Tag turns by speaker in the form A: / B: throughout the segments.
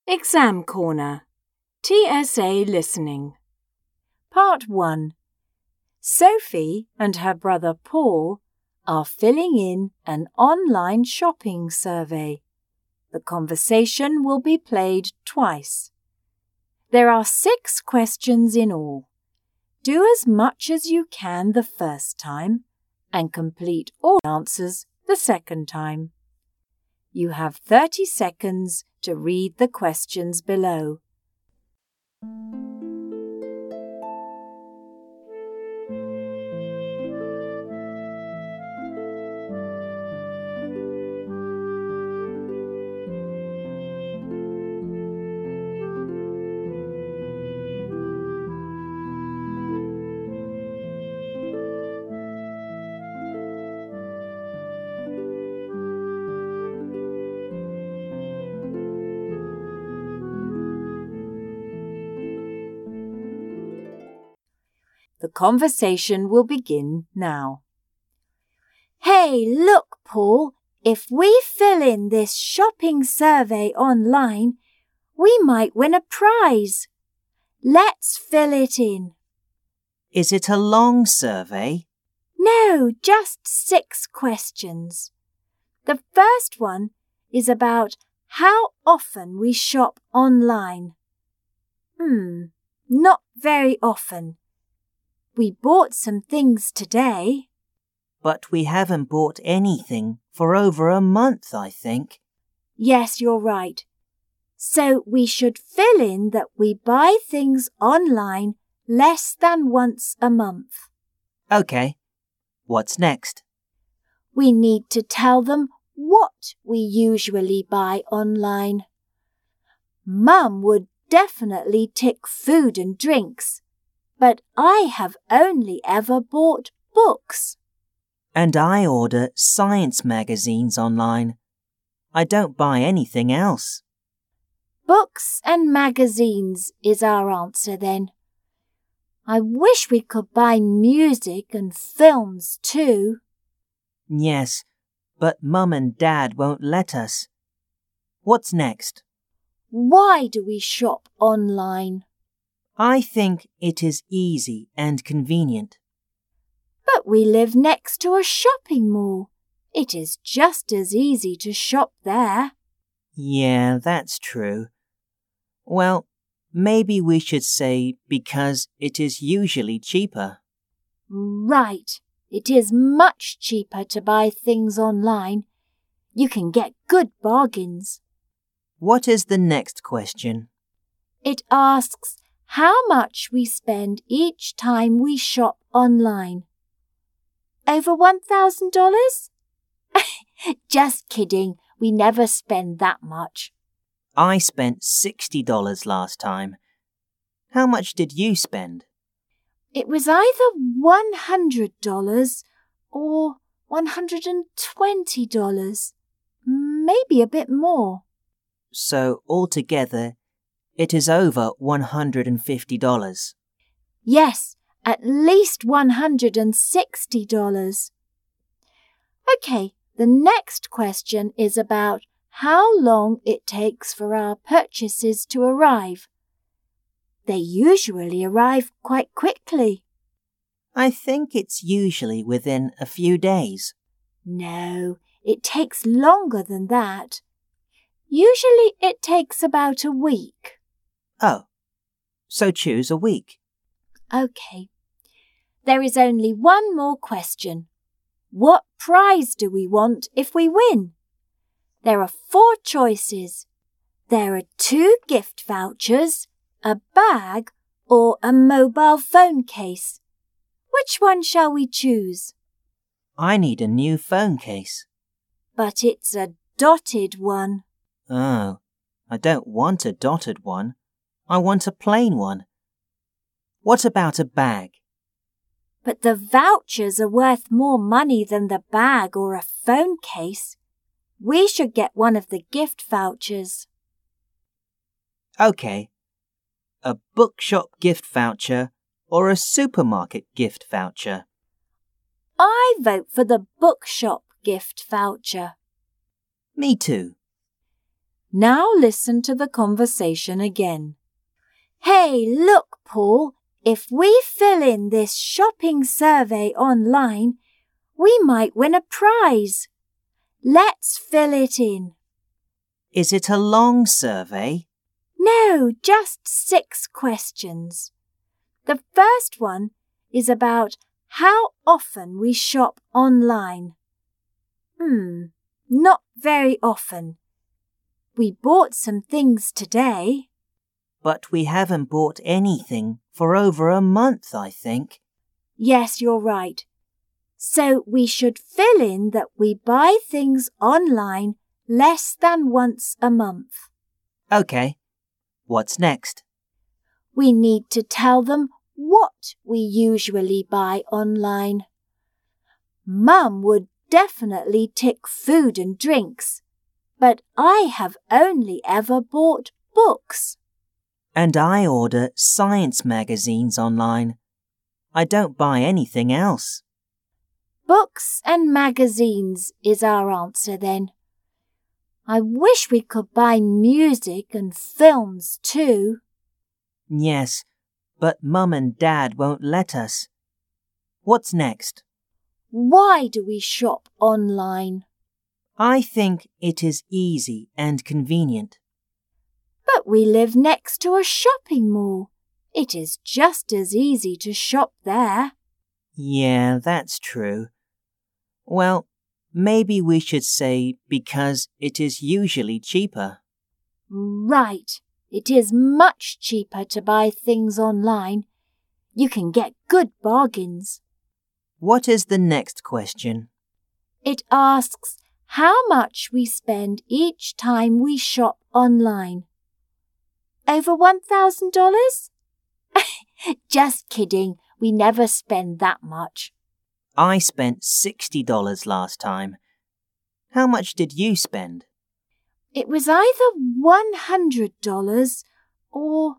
A: Exam Corner. TSA Listening. Part 1. Sophie and her brother Paul are filling in an online shopping survey. The conversation will be played twice. There are 6 questions in all. Do as much as you can the first time and complete all answers the second time. You have 30 seconds to read the questions below. The conversation will begin now.
B: Hey, look, Paul, if we fill in this shopping survey online, we might win a prize. Let's fill it in.
C: Is it a long survey?
B: No, just 6 questions. The first one is about how often we shop online. Not very often. We bought some things today.
C: But we haven't bought anything for over a month, I think.
B: Yes, you're right. So we should fill in that we buy things online less than once a month.
C: OK. What's next?
B: We need to tell them what we usually buy online. Mum would definitely tick food and drinks, but I have only ever bought books.
C: And I order science magazines online. I don't buy anything else.
B: Books and magazines is our answer then. I wish we could buy music and films too.
C: Yes, but Mum and Dad won't let us. What's next?
B: Why do we shop online?
C: I think it is easy and convenient.
B: But we live next to a shopping mall. It is just as easy to shop there.
C: Yeah, that's true. Well, maybe we should say because it is usually cheaper.
B: Right. It is much cheaper to buy things online. You can get good bargains.
C: What is the next question?
B: It asks how much we spend each time we shop online. Over $1,000? Just kidding. We never spend that much.
C: I spent $60 last time. How much did you spend?
B: It was either $100 or $120. Maybe a bit more.
C: So altogether, it is over $150.
B: Yes, at least $160. OK, the next question is about how long it takes for our purchases to arrive. They usually arrive quite quickly.
C: I think it's usually within a few days.
B: No, it takes longer than that. Usually it takes about a week.
C: Oh, so choose a week.
B: OK. There is only one more question. What prize do we want if we win? There are 4 choices. There are 2 gift vouchers, a bag, or a mobile phone case. Which one shall we choose?
C: I need a new phone case.
B: But it's a dotted one.
C: Oh, I don't want a dotted one. I want a plain one. What about a bag?
B: But the vouchers are worth more money than the bag or a phone case. We should get one of the gift vouchers.
C: OK. A bookshop gift voucher or a supermarket gift voucher?
B: I vote for the bookshop gift voucher.
C: Me too.
A: Now listen to the conversation again.
B: Hey, look, Paul, if we fill in this shopping survey online, we might win a prize. Let's fill it in.
C: Is it a long survey?
B: No, just 6 questions. The first one is about how often we shop online. Not very often. We bought some things today.
C: But we haven't bought anything for over a month, I think.
B: Yes, you're right. So we should fill in that we buy things online less than once a month.
C: OK. What's next?
B: We need to tell them what we usually buy online. Mum would definitely tick food and drinks, but I have only ever bought books.
C: And I order science magazines online. I don't buy anything else.
B: Books and magazines is our answer then. I wish we could buy music and films too.
C: Yes, but Mum and Dad won't let us. What's next?
B: Why do we shop online?
C: I think it is easy and convenient.
B: But we live next to a shopping mall. It is just as easy to shop there.
C: Yeah, that's true. Well, maybe we should say because it is usually cheaper.
B: Right. It is much cheaper to buy things online. You can get good bargains.
C: What is the next question?
B: It asks how much we spend each time we shop online. Over $1,000? Just kidding. We never spend that much.
C: I spent $60 last time. How much did you spend?
B: It was either $100 or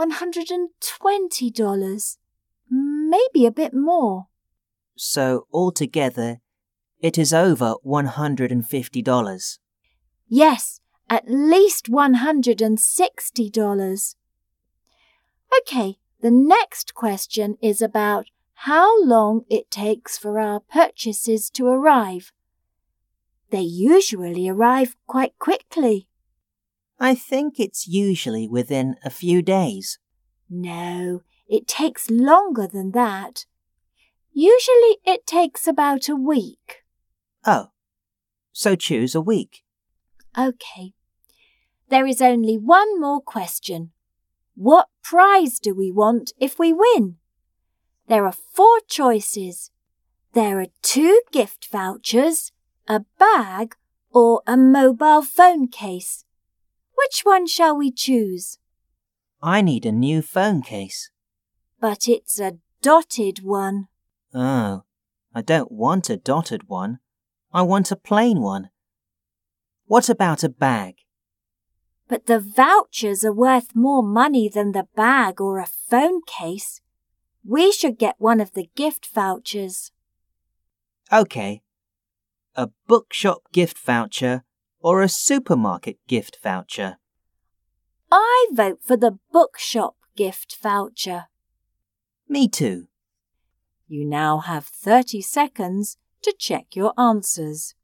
B: $120. Maybe a bit more.
C: So altogether, it is over $150.
B: Yes, at least $160. OK, the next question is about how long it takes for our purchases to arrive. They usually arrive quite quickly.
C: I think it's usually within a few days.
B: No, it takes longer than that. Usually it takes about a week.
C: Oh, so choose a week.
B: OK. There is only one more question. What prize do we want if we win? There are 4 choices. There are 2 gift vouchers, a bag, or a mobile phone case. Which one shall we choose?
C: I need a new phone case.
B: But it's a dotted one.
C: Oh, I don't want a dotted one. I want a plain one. What about a bag?
B: But the vouchers are worth more money than the bag or a phone case. We should get one of the gift vouchers.
C: OK. A bookshop gift voucher or a supermarket gift voucher?
B: I vote for the bookshop gift voucher.
C: Me too.
A: You now have 30 seconds to check your answers.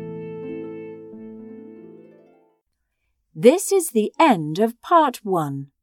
A: This is the end of part 1.